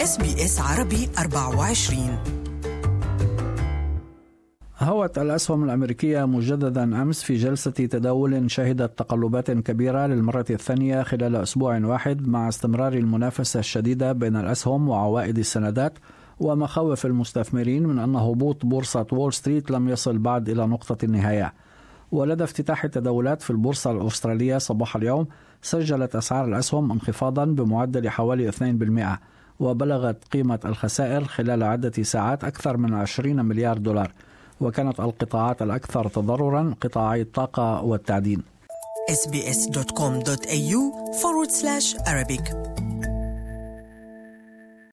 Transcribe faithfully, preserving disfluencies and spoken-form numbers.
إس بي إس عربي أربعة وعشرين. هوت الأسهم الأمريكية مجددا أمس في جلسة تداول شهدت تقلبات كبيرة للمرة الثانية خلال أسبوع واحد، مع استمرار المنافسة الشديدة بين الأسهم وعوائد السندات ومخاوف المستثمرين من أن هبوط بورصة وول ستريت لم يصل بعد إلى نقطة النهاية. ولدى افتتاح التداولات في البورصة الأسترالية صباح اليوم، سجلت أسعار الأسهم انخفاضا بمعدل حوالي اثنين بالمئة، وبلغت قيمة الخسائر خلال عدة ساعات أكثر من عشرين مليار دولار، وكانت القطاعات الأكثر تضررا قطاعي الطاقة والتعدين. إس بي إس دوت كوم دوت إيه يو forward slash Arabic